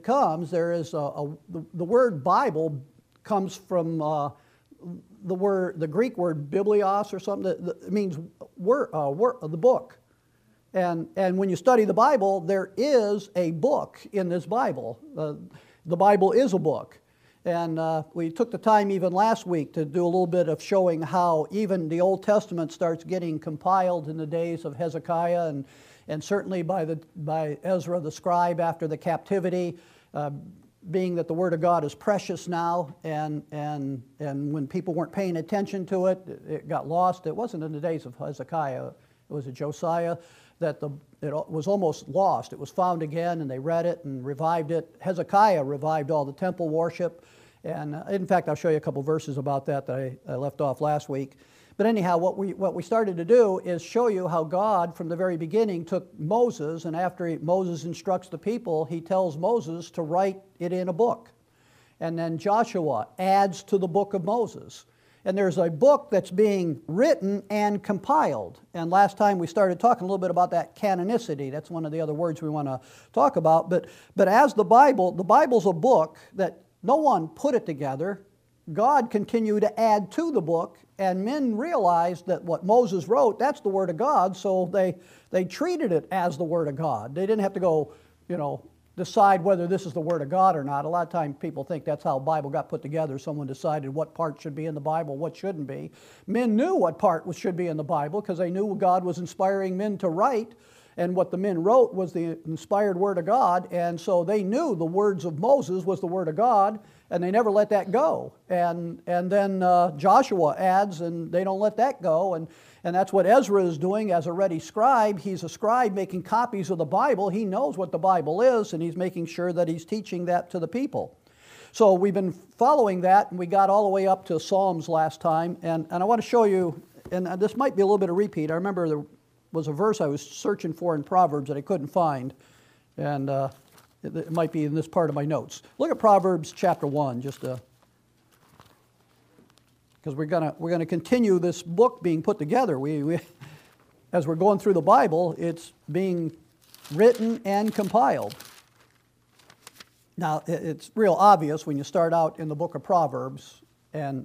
it comes, there is the word Bible comes from the Greek word biblios or something that means the book. And when you study the Bible, there is a book in this Bible. The Bible is a book. And we took the time even last week to do a little bit of showing how even the Old Testament starts getting compiled in the days of Hezekiah and certainly by Ezra the scribe after the captivity, being that the Word of God is precious now, and when people weren't paying attention to it, it got lost. It wasn't in the days of Hezekiah, it was Josiah, that it was almost lost. It was found again, and they read it and revived it. Hezekiah revived all the temple worship, and in fact, I'll show you a couple verses about that I left off last week. But anyhow, what we started to do is show you how God, from the very beginning, took Moses, and after Moses instructs the people, he tells Moses to write it in a book. And then Joshua adds to the book of Moses. And there's a book that's being written and compiled. And last time we started talking a little bit about that canonicity. That's one of the other words we want to talk about. But as the Bible's a book that no one put it together. God continued to add to the book, and men realized that what Moses wrote, that's the Word of God, so they treated it as the Word of God. They didn't have to go, decide whether this is the Word of God or not. A lot of times people think that's how the Bible got put together. Someone decided what part should be in the Bible, what shouldn't be. Men knew what part should be in the Bible because they knew God was inspiring men to write, and what the men wrote was the inspired Word of God, and so they knew the words of Moses was the Word of God, and they never let that go. And then Joshua adds, and they don't let that go, and that's what Ezra is doing as a ready scribe. He's a scribe making copies of the Bible. He knows what the Bible is, and he's making sure that he's teaching that to the people. So we've been following that, and we got all the way up to Psalms last time, and I want to show you, and this might be a little bit of repeat. I remember there was a verse I was searching for in Proverbs that I couldn't find, and it might be in this part of my notes. Look at Proverbs chapter 1, just because we're gonna continue this book being put together. We as we're going through the Bible, it's being written and compiled. Now, it's real obvious when you start out in the book of Proverbs, and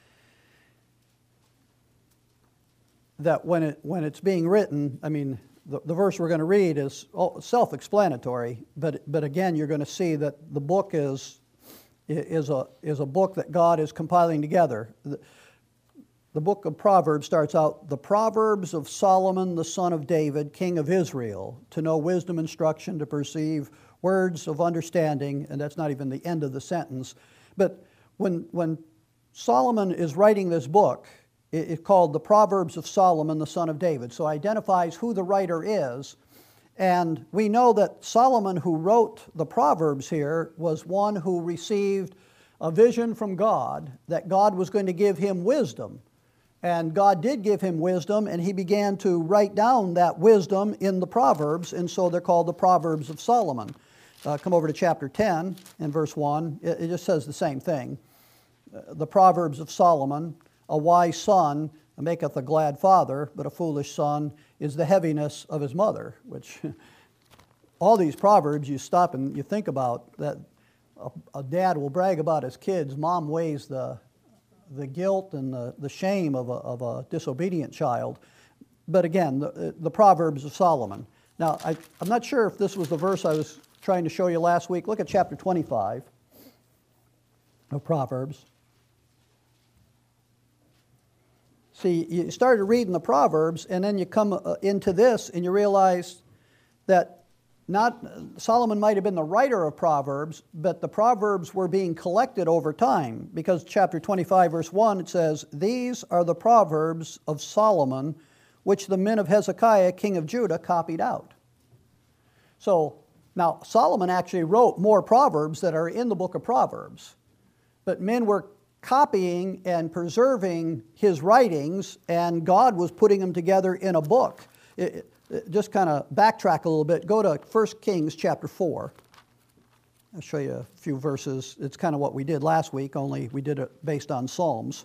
that when it's being written, I mean, the verse we're going to read is self-explanatory, but again, you're going to see that the book is a book that God is compiling together. The book of Proverbs starts out, "The Proverbs of Solomon, the son of David, king of Israel, to know wisdom, instruction, to perceive words of understanding," and that's not even the end of the sentence. But when Solomon is writing this book, it's called the Proverbs of Solomon, the son of David. So it identifies who the writer is. And we know that Solomon, who wrote the Proverbs here, was one who received a vision from God that God was going to give him wisdom. And God did give him wisdom, and he began to write down that wisdom in the Proverbs, and so they're called the Proverbs of Solomon. Come over to chapter 10 and verse 1. It just says the same thing. The Proverbs of Solomon: "A wise son maketh a glad father, but a foolish son is the heaviness of his mother," which all these Proverbs you stop and you think about, that a dad will brag about his kids. Mom weighs the guilt and the shame of a disobedient child. But again, the Proverbs of Solomon. Now, I'm not sure if this was the verse I was trying to show you last week. Look at chapter 25 of Proverbs. See, you started reading the Proverbs, and then you come into this, and you realize that Solomon might have been the writer of Proverbs, but the Proverbs were being collected over time, because chapter 25, verse 1, it says, "These are the Proverbs of Solomon, which the men of Hezekiah, king of Judah, copied out." So, now, Solomon actually wrote more Proverbs that are in the book of Proverbs, but men were copying and preserving his writings, and God was putting them together in a book. Just kind of backtrack a little bit. Go to 1 Kings chapter 4. I'll show you a few verses. It's kind of what we did last week, only we did it based on Psalms.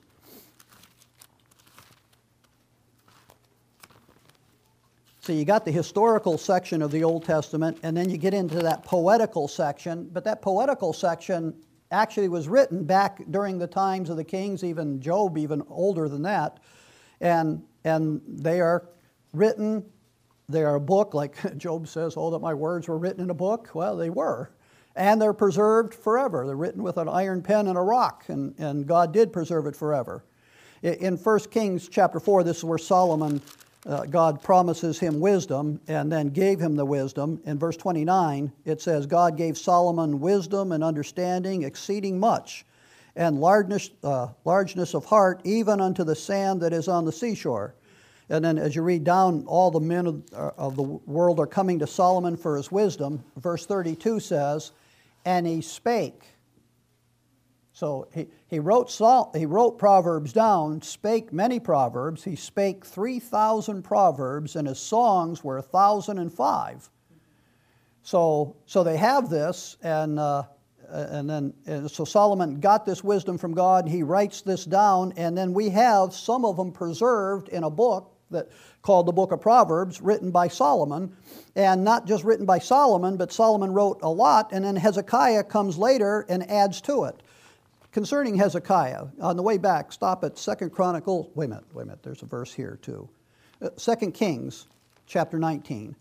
So you got the historical section of the Old Testament, and then you get into that poetical section. But that poetical section actually was written back during the times of the kings, even Job, even older than that. And they are written, they are a book, like Job says, oh, that my words were written in a book. Well, they were. And they're preserved forever. They're written with an iron pen and a rock, and God did preserve it forever. In 1 Kings chapter 4, this is where Solomon, God promises him wisdom and then gave him the wisdom. In verse 29, it says, God gave Solomon wisdom and understanding exceeding much, and largeness of heart, even unto the sand that is on the seashore. And then as you read down, all the men of the world are coming to Solomon for his wisdom. Verse 32 says, and he spake. So he wrote Proverbs down, spake many proverbs. He spake 3,000 proverbs, and his songs were 1,005. So they have this, so Solomon got this wisdom from God. He writes this down, and then we have some of them preserved in a book called the Book of Proverbs, written by Solomon, and not just written by Solomon, but Solomon wrote a lot, and then Hezekiah comes later and adds to it. Concerning Hezekiah, on the way back, stop at 2 Chronicles. Wait a minute, there's a verse here too. 2 Kings, chapter 19.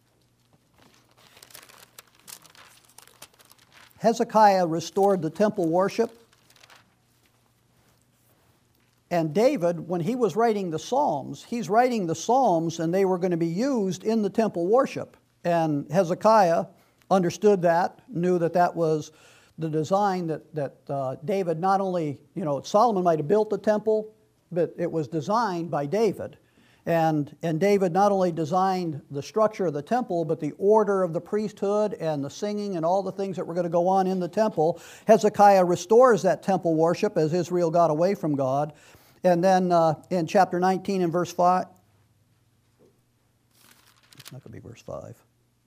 Hezekiah restored the temple worship. And David, when he was writing the Psalms, he's writing the Psalms and they were going to be used in the temple worship. And Hezekiah understood that, knew that that was the design that David not only, Solomon might have built the temple, but it was designed by David. And David not only designed the structure of the temple, but the order of the priesthood and the singing and all the things that were going to go on in the temple. Hezekiah restores that temple worship as Israel got away from God. And then in chapter 19 and verse 5, it's not going to be verse 5.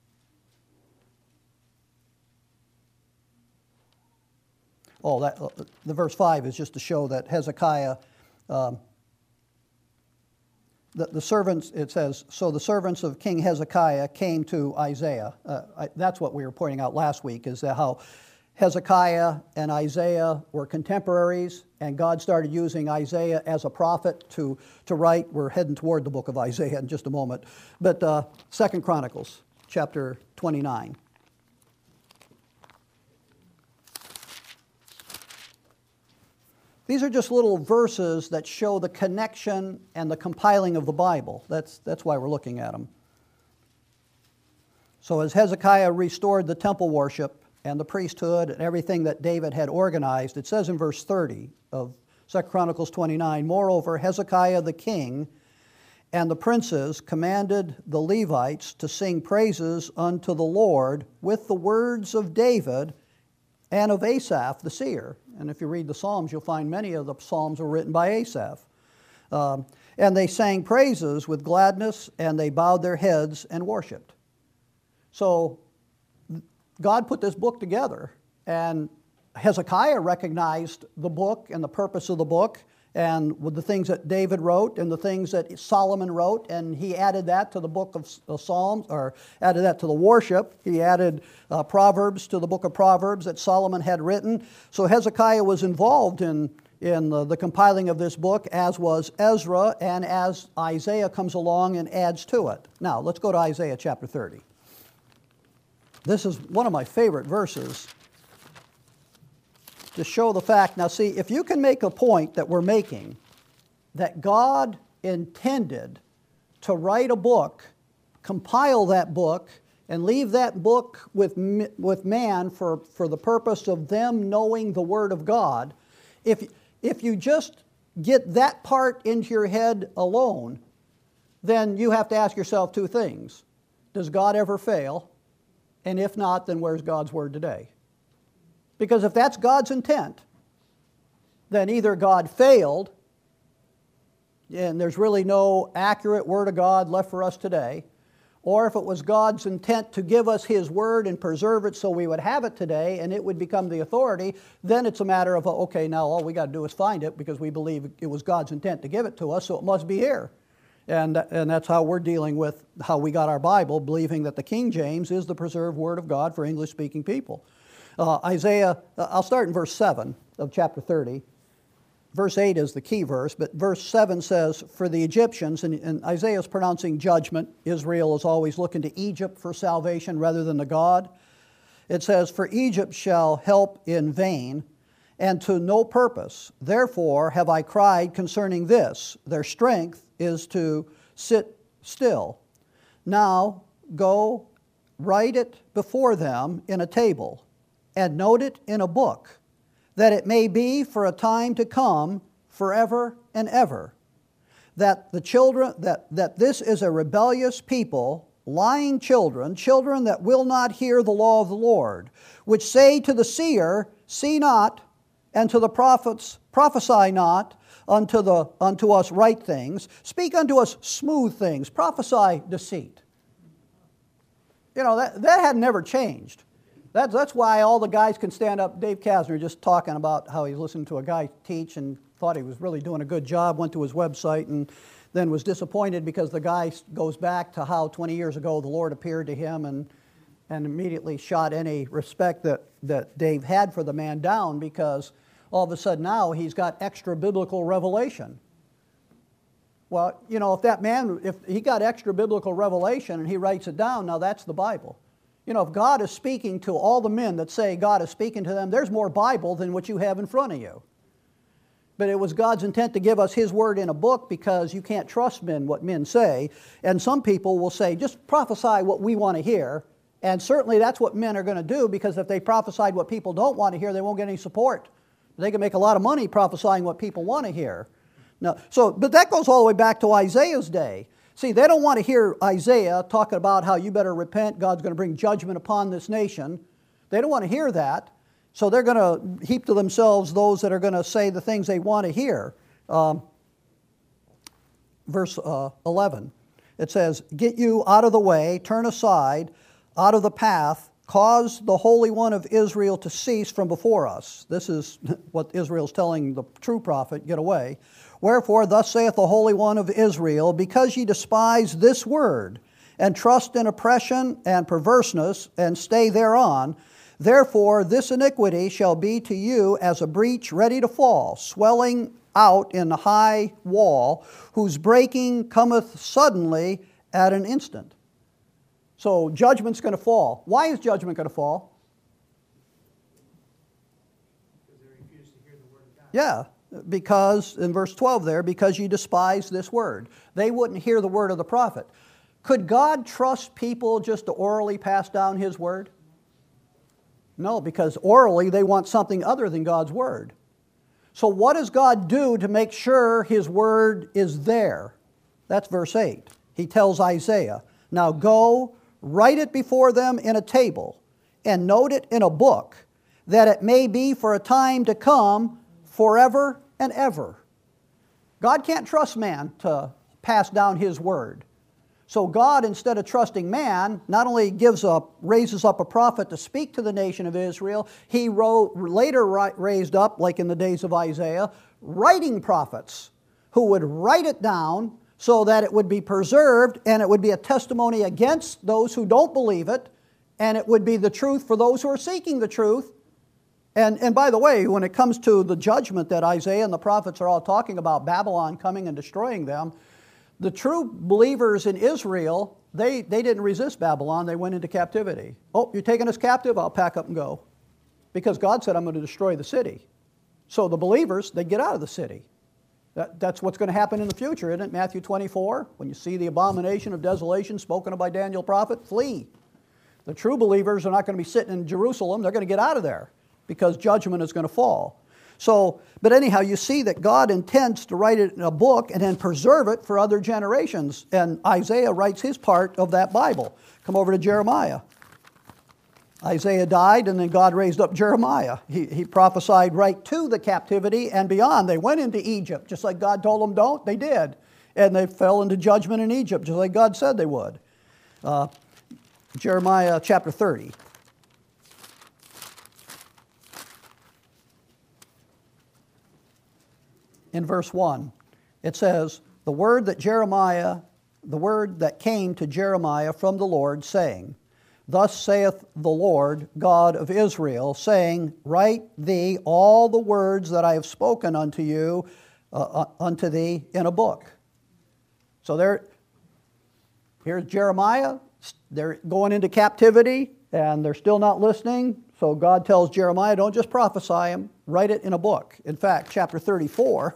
Oh, the verse 5 is just to show that Hezekiah, the servants, it says, so the servants of King Hezekiah came to Isaiah. That's what we were pointing out last week, is that how Hezekiah and Isaiah were contemporaries, and God started using Isaiah as a prophet to write. We're heading toward the book of Isaiah in just a moment. But 2 Chronicles, chapter 29. These are just little verses that show the connection and the compiling of the Bible. That's why we're looking at them. So as Hezekiah restored the temple worship and the priesthood and everything that David had organized, it says in verse 30 of 2 Chronicles 29, moreover, Hezekiah the king and the princes commanded the Levites to sing praises unto the Lord with the words of David and of Asaph the seer. And if you read the Psalms, you'll find many of the Psalms were written by Asaph. And they sang praises with gladness, and they bowed their heads and worshiped. So God put this book together, and Hezekiah recognized the book and the purpose of the book, and with the things that David wrote and the things that Solomon wrote, and he added that to the book of Psalms, or added that to the worship. He added Proverbs to the book of Proverbs that Solomon had written. So Hezekiah was involved in the compiling of this book, as was Ezra, and as Isaiah comes along and adds to it. Now, let's go to Isaiah chapter 30. This is one of my favorite verses to show the fact. Now see, if you can make a point that we're making, that God intended to write a book, compile that book, and leave that book with man for the purpose of them knowing the Word of God, if you just get that part into your head alone, then you have to ask yourself two things. Does God ever fail? And if not, then where's God's Word today? Because if that's God's intent, then either God failed, and there's really no accurate Word of God left for us today, or if it was God's intent to give us His Word and preserve it so we would have it today and it would become the authority, then it's a matter of, okay, now all we got to do is find it because we believe it was God's intent to give it to us, so it must be here. And that's how we're dealing with how we got our Bible, believing that the King James is the preserved Word of God for English-speaking people. Isaiah, I'll start in verse 7 of chapter 30. Verse 8 is the key verse, but verse 7 says, for the Egyptians, and Isaiah is pronouncing judgment. Israel is always looking to Egypt for salvation rather than to God. It says, for Egypt shall help in vain, and to no purpose. Therefore have I cried concerning this. Their strength is to sit still. Now go, write it before them in a table, and note it in a book, that it may be for a time to come, forever and ever, that the children that this is a rebellious people, lying children, children that will not hear the law of the Lord, which say to the seer, see not, and to the prophets, prophesy not, unto us right things, speak unto us smooth things, prophesy deceit. You know, that had never changed. That's why all the guys can stand up. Dave Kasner just talking about how he's listened to a guy teach and thought he was really doing a good job, went to his website and then was disappointed because the guy goes back to how 20 years ago the Lord appeared to him and immediately shot any respect that Dave had for the man down, because all of a sudden now he's got extra biblical revelation. Well, you know, if he got extra biblical revelation and he writes it down, now that's the Bible. You know, if God is speaking to all the men that say God is speaking to them, there's more Bible than what you have in front of you. But it was God's intent to give us His Word in a book, because you can't trust what men say. And some people will say, just prophesy what we want to hear. And certainly that's what men are going to do, because if they prophesied what people don't want to hear, they won't get any support. They can make a lot of money prophesying what people want to hear. Now, but that goes all the way back to Isaiah's day. See, they don't want to hear Isaiah talking about how you better repent, God's going to bring judgment upon this nation. They don't want to hear that. So they're going to heap to themselves those that are going to say the things they want to hear. Verse 11, it says, get you out of the way, turn aside, out of the path, cause the Holy One of Israel to cease from before us. This is what Israel's telling the true prophet, get away. Wherefore, thus saith the Holy One of Israel, because ye despise this word, and trust in oppression and perverseness, and stay thereon, therefore this iniquity shall be to you as a breach ready to fall, swelling out in the high wall, whose breaking cometh suddenly at an instant. So judgment's going to fall. Why is judgment going to fall? Because they refuse to hear the word of God. Yeah. Because, in verse 12 there, because you despise this word. They wouldn't hear the word of the prophet. Could God trust people just to orally pass down His word? No, because orally they want something other than God's word. So what does God do to make sure His word is there? That's verse 8. He tells Isaiah, now go, write it before them in a table, and note it in a book, that it may be for a time to come, forever and ever. God can't trust man to pass down His word. So God, instead of trusting man, not only raises up a prophet to speak to the nation of Israel, He later raised up, like in the days of Isaiah, writing prophets who would write it down so that it would be preserved, and it would be a testimony against those who don't believe it, and it would be the truth for those who are seeking the truth. And by the way, when it comes to the judgment that Isaiah and the prophets are all talking about, Babylon coming and destroying them, the true believers in Israel, they didn't resist Babylon. They went into captivity. Oh, you're taking us captive? I'll pack up and go. Because God said, I'm going to destroy the city. So the believers, they get out of the city. That's what's going to happen in the future, isn't it? Matthew 24, when you see the abomination of desolation spoken of by Daniel prophet, flee. The true believers are not going to be sitting in Jerusalem. They're going to get out of there, because judgment is going to fall. So, but anyhow, you see that God intends to write it in a book and then preserve it for other generations. And Isaiah writes his part of that Bible. Come over to Jeremiah. Isaiah died, and then God raised up Jeremiah. He prophesied right to the captivity and beyond. They went into Egypt, just like God told them don't. They did. And they fell into judgment in Egypt, just like God said they would. Jeremiah chapter 30. In verse 1, it says, the word that came to Jeremiah from the Lord, saying, Thus saith the Lord God of Israel, saying, Write thee all the words that I have spoken unto you, unto thee in a book. So here's Jeremiah. They're going into captivity, and they're still not listening. So God tells Jeremiah, don't just prophesy him, write it in a book. In fact, chapter 34,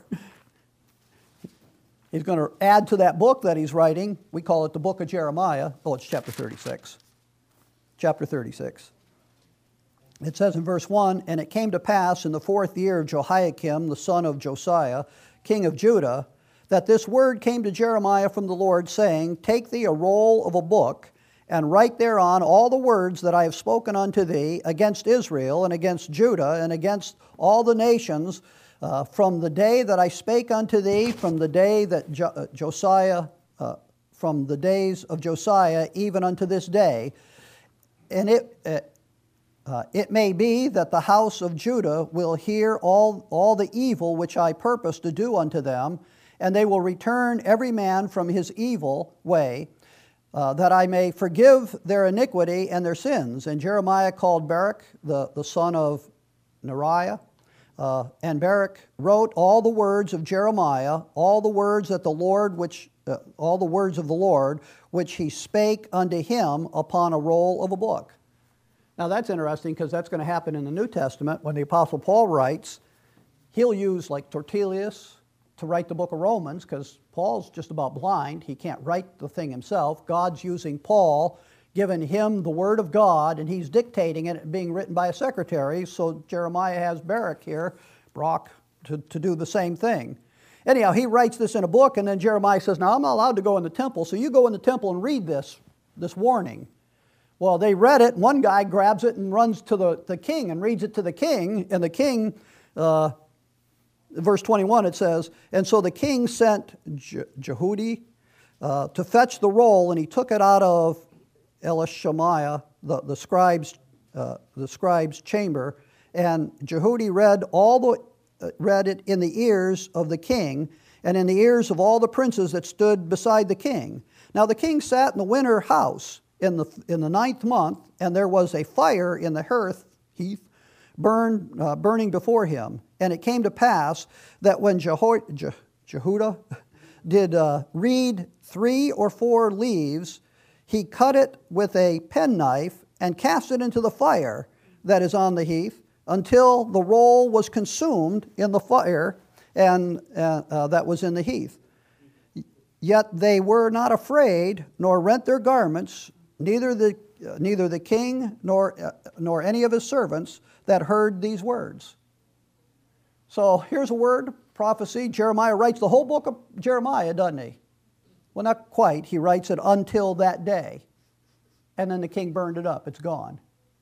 he's going to add to that book that he's writing. We call it the book of Jeremiah. Oh, it's chapter 36. Chapter 36. It says in verse 1, And it came to pass in the 4th year of Jehoiakim, the son of Josiah, king of Judah, that this word came to Jeremiah from the Lord, saying, Take thee a roll of a book, and write thereon all the words that I have spoken unto thee against Israel, and against Judah, and against all the nations, from the day that I spake unto thee, from the day that from the days of Josiah, even unto this day. And it may be that the house of Judah will hear all the evil which I purpose to do unto them, and they will return every man from his evil way, that I may forgive their iniquity and their sins. And Jeremiah called Baruch, the son of Neriah, and Baruch wrote all the words of Jeremiah, all the words of the Lord which he spake unto him upon a roll of a book. Now that's interesting, because that's going to happen in the New Testament when the Apostle Paul writes. He'll use like Tertullius to write the book of Romans, because Paul's just about blind. He can't write the thing himself. God's using Paul, giving him the Word of God, and he's dictating it, being written by a secretary. So Jeremiah has Baruch here, Brock, to do the same thing. Anyhow, he writes this in a book, and then Jeremiah says, Now I'm not allowed to go in the temple, so you go in the temple and read this warning. Well, they read it, and one guy grabs it and runs to the king and reads it to the king, and the king, verse 21, it says, And so the king sent Jehudi to fetch the roll, and he took it out of Elishamiah, the scribe's chamber, and Jehudi read it in the ears of the king, and in the ears of all the princes that stood beside the king. Now the king sat in the winter house in the 9th month, and there was a fire in the hearth burning before him. And it came to pass that when Jehudah did read 3 or 4 leaves, he cut it with a penknife and cast it into the fire that is on the hearth, until the roll was consumed in the fire and that was in the hearth. Yet they were not afraid, nor rent their garments, neither the king nor any of his servants that heard these words. So here's a word, prophecy. Jeremiah writes the whole book of Jeremiah, doesn't he? Well, not quite. He writes it until that day. And then the king burned it up. It's gone.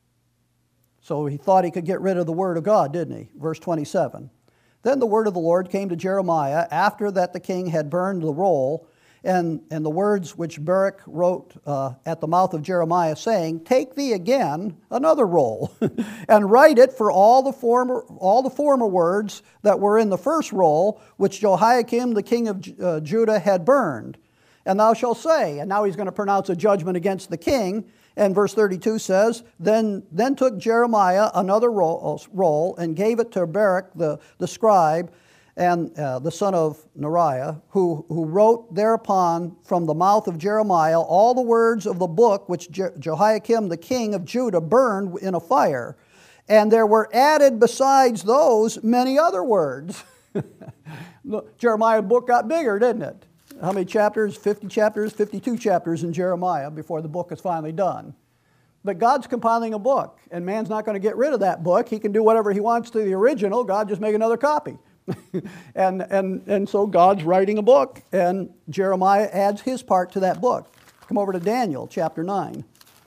So he thought he could get rid of the word of God, didn't he? Verse 27. Then the word of the Lord came to Jeremiah after that the king had burned the roll, and the words which Baruch wrote at the mouth of Jeremiah, saying, Take thee again another roll, and write it for all the former words that were in the first roll, which Jehoiakim the king of Judah had burned. And thou shalt say, and now he's going to pronounce a judgment against the king. And verse 32 says, Then took Jeremiah another roll and gave it to Baruch the scribe, and the son of Neriah, who wrote thereupon from the mouth of Jeremiah all the words of the book which Jehoiakim the king of Judah burned in a fire. And there were added besides those many other words. Jeremiah's book got bigger, didn't it? How many chapters? 50 chapters, 52 chapters in Jeremiah before the book is finally done. But God's compiling a book, and man's not going to get rid of that book. He can do whatever he wants to the original. God just make another copy. and so God's writing a book, and Jeremiah adds his part to that book. Come over to Daniel chapter 9.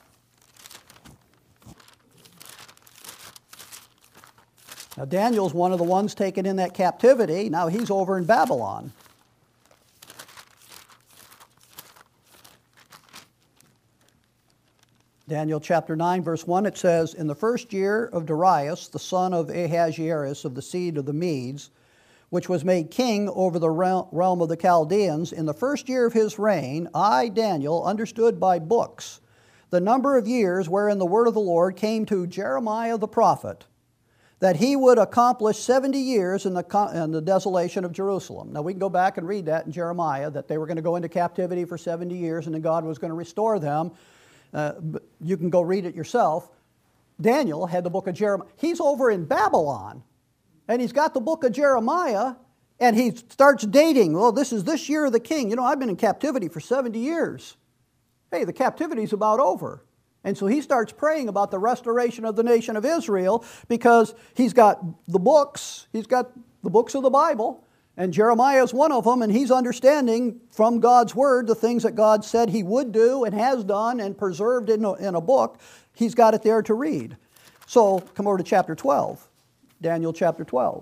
Now Daniel's one of the ones taken in that captivity. Now he's over in Babylon. Daniel chapter 9, verse 1, it says, In the first year of Darius, the son of Ahasuerus of the seed of the Medes, which was made king over the realm of the Chaldeans, in the first year of his reign, I, Daniel, understood by books the number of years wherein the word of the Lord came to Jeremiah the prophet, that he would accomplish 70 years in the desolation of Jerusalem. Now we can go back and read that in Jeremiah, that they were going to go into captivity for 70 years and then God was going to restore them. But you can go read it yourself. Daniel had the book of Jeremiah. He's over in Babylon, and he's got the book of Jeremiah, and he starts dating. Well, this is this year of the king. You know, I've been in captivity for 70 years. Hey, the captivity's about over. And so he starts praying about the restoration of the nation of Israel because he's got the books. He's got the books of the Bible, and Jeremiah is one of them, and he's understanding from God's word the things that God said he would do and has done and preserved in a book. He's got it there to read. So come over to chapter 12, Daniel chapter 12.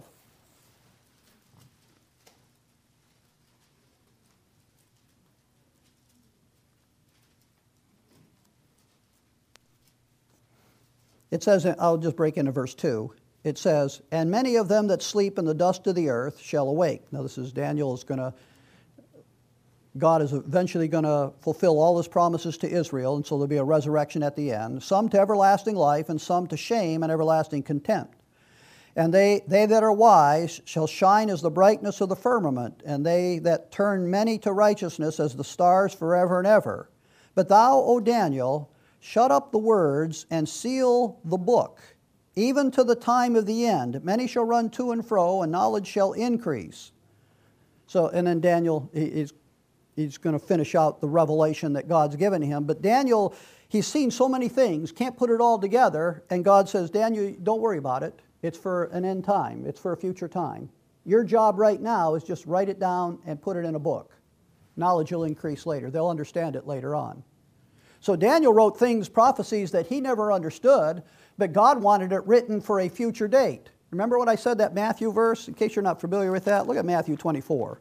It says, I'll just break into verse 2. It says, and many of them that sleep in the dust of the earth shall awake. Now this is Daniel is going to, God is eventually going to fulfill all his promises to Israel, and so there'll be a resurrection at the end. Some to everlasting life, and some to shame and everlasting contempt. And they that are wise shall shine as the brightness of the firmament, and they that turn many to righteousness as the stars forever and ever. But thou, O Daniel, shut up the words and seal the book, even to the time of the end. Many shall run to and fro, and knowledge shall increase. So, and then Daniel, he's going to finish out the revelation that God's given him. But Daniel, he's seen so many things, can't put it all together. And God says, Daniel, don't worry about it. It's for an end time. It's for a future time. Your job right now is just write it down and put it in a book. Knowledge will increase later. They'll understand it later on. So Daniel wrote things, prophecies that he never understood, but God wanted it written for a future date. Remember what I said, that Matthew verse? In case you're not familiar with that, look at Matthew 24.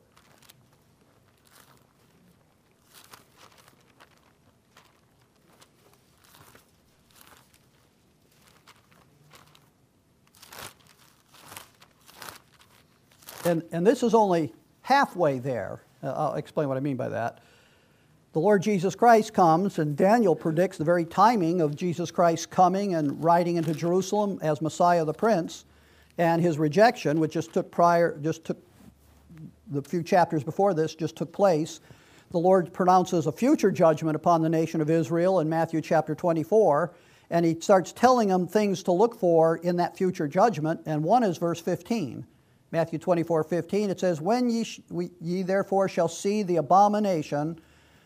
And this is only halfway there. I'll explain what I mean by that. The Lord Jesus Christ comes, and Daniel predicts the very timing of Jesus Christ coming and riding into Jerusalem as Messiah the Prince, and his rejection, which just took the few chapters before this, just took place. The Lord pronounces a future judgment upon the nation of Israel in Matthew chapter 24, and he starts telling them things to look for in that future judgment, and one is verse 15. Matthew 24:15, it says, when ye therefore shall see the abomination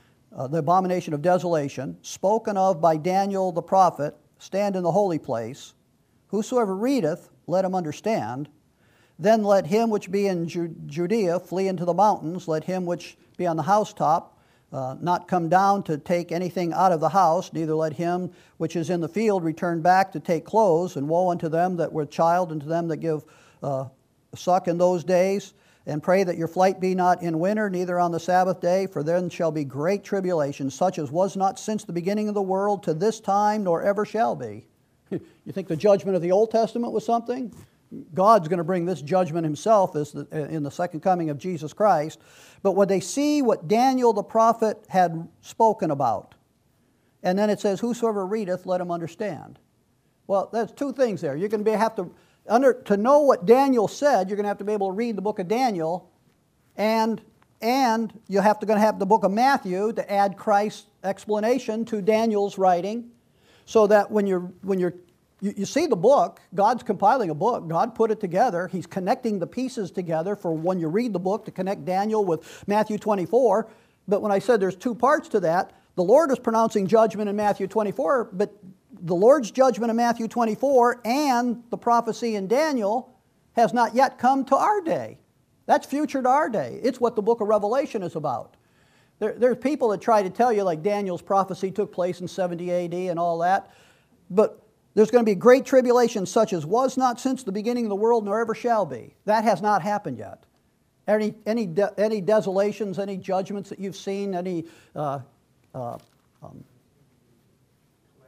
of desolation, spoken of by Daniel the prophet, stand in the holy place. Whosoever readeth, let him understand. Then let him which be in Judea flee into the mountains. Let him which be on the housetop not come down to take anything out of the house. Neither let him which is in the field return back to take clothes. And woe unto them that were child, and to them that give suck in those days. And pray that your flight be not in winter, neither on the Sabbath day, for then shall be great tribulation, such as was not since the beginning of the world to this time, nor ever shall be. You think the judgment of the Old Testament was something? God's going to bring this judgment himself in the second coming of Jesus Christ. But when they see what Daniel the prophet had spoken about, and then it says, whosoever readeth, let him understand. Well, there's two things there. You're going to have to... to know what Daniel said, you're going to have to be able to read the book of Daniel, and you're going to have the book of Matthew to add Christ's explanation to Daniel's writing, so that when you see the book, God's compiling a book, God put it together, He's connecting the pieces together for when you read the book to connect Daniel with Matthew 24. But when I said there's two parts to that, the Lord is pronouncing judgment in Matthew 24, but the Lord's judgment in Matthew 24 and the prophecy in Daniel has not yet come to our day. That's future to our day. It's what the book of Revelation is about. There's people that try to tell you like Daniel's prophecy took place in 70 AD and all that, but there's going to be great tribulation such as was not since the beginning of the world nor ever shall be. That has not happened yet. Any desolations, any judgments that you've seen, any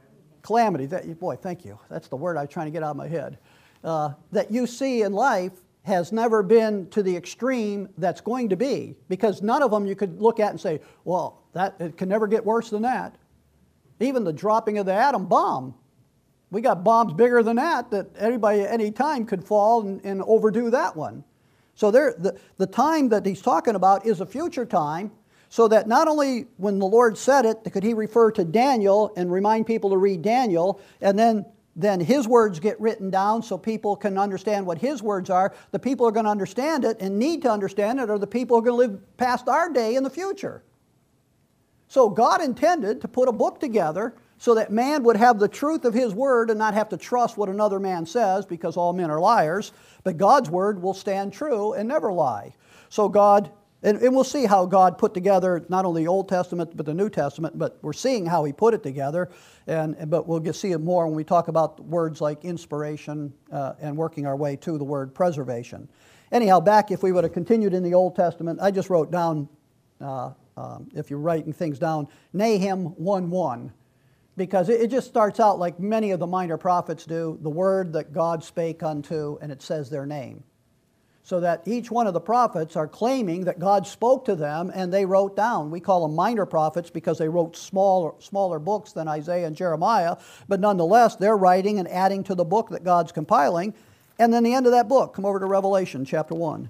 calamity, boy, thank you. That's the word I was trying to get out of my head. That you see in life, has never been to the extreme that's going to be, because none of them you could look at and say, well, it can never get worse than that. Even the dropping of the atom bomb, we got bombs bigger than that anybody at any time could fall and overdo that one. So the time that he's talking about is a future time, so that not only when the Lord said it could he refer to Daniel and remind people to read Daniel, and then his words get written down so people can understand what his words are. The people who are going to understand it and need to understand it are the people who are going to live past our day in the future. So God intended to put a book together so that man would have the truth of his word and not have to trust what another man says, because all men are liars. But God's word will stand true and never lie. So God, and we'll see how God put together not only the Old Testament but the New Testament, but we're seeing how he put it together. But we'll get see it more when we talk about words like inspiration and working our way to the word preservation. Anyhow, back if we would have continued in the Old Testament, I just wrote down, if you're writing things down, Nahum 1:1, because it just starts out like many of the minor prophets do, the word that God spake unto, and it says their name. So that each one of the prophets are claiming that God spoke to them and they wrote down. We call them minor prophets because they wrote smaller books than Isaiah and Jeremiah, but nonetheless they're writing and adding to the book that God's compiling. And then the end of that book, come over to Revelation chapter 1.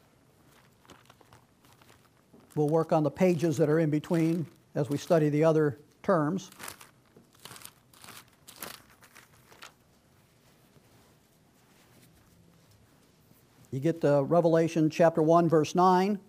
We'll work on the pages that are in between as we study the other terms. You get to Revelation chapter 1, verse 9,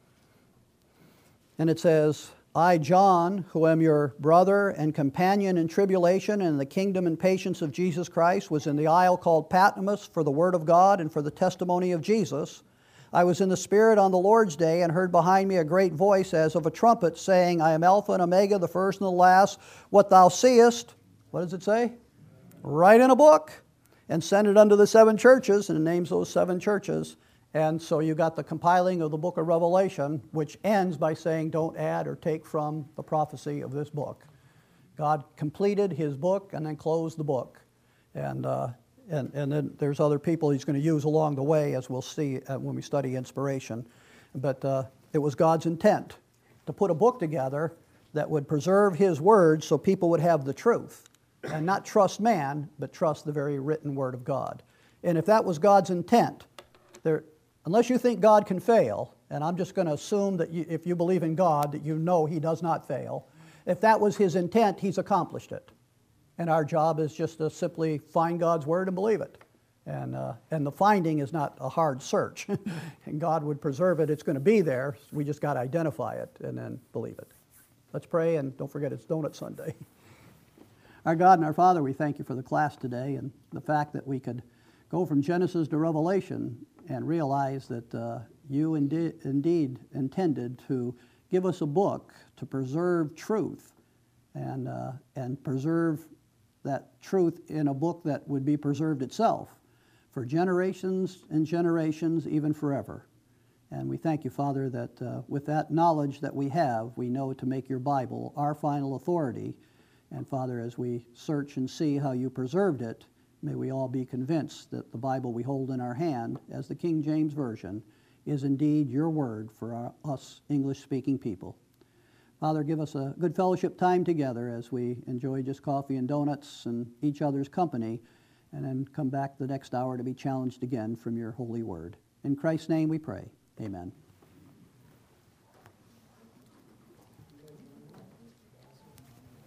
and it says, I, John, who am your brother and companion in tribulation and in the kingdom and patience of Jesus Christ, was in the isle called Patmos for the word of God and for the testimony of Jesus. I was in the Spirit on the Lord's day and heard behind me a great voice as of a trumpet saying, I am Alpha and Omega, the first and the last. What thou seest, what does it say? Write in a book and send it unto the 7 churches, and it names those 7 churches. And so you got the compiling of the book of Revelation, which ends by saying, don't add or take from the prophecy of this book. God completed his book and then closed the book. And then there's other people he's going to use along the way, as we'll see when we study inspiration. But it was God's intent to put a book together that would preserve his word so people would have the truth and not trust man, but trust the very written word of God. And if that was God's intent, unless you think God can fail, and I'm just going to assume that if you believe in God, that you know he does not fail. If that was his intent, he's accomplished it. And our job is just to simply find God's word and believe it. And the finding is not a hard search. And God would preserve it. It's going to be there. We just got to identify it and then believe it. Let's pray, and don't forget it's Donut Sunday. Our God and our Father, we thank you for the class today and the fact that we could go from Genesis to Revelation and realize that you indeed intended to give us a book to preserve truth and preserve that truth in a book that would be preserved itself for generations and generations, even forever. And we thank you, Father, that with that knowledge that we have, we know to make your Bible our final authority. And Father, as we search and see how you preserved it, may we all be convinced that the Bible we hold in our hand, as the King James Version, is indeed your word for us English-speaking people. Father, give us a good fellowship time together as we enjoy just coffee and donuts and each other's company, and then come back the next hour to be challenged again from your holy word. In Christ's name we pray. Amen.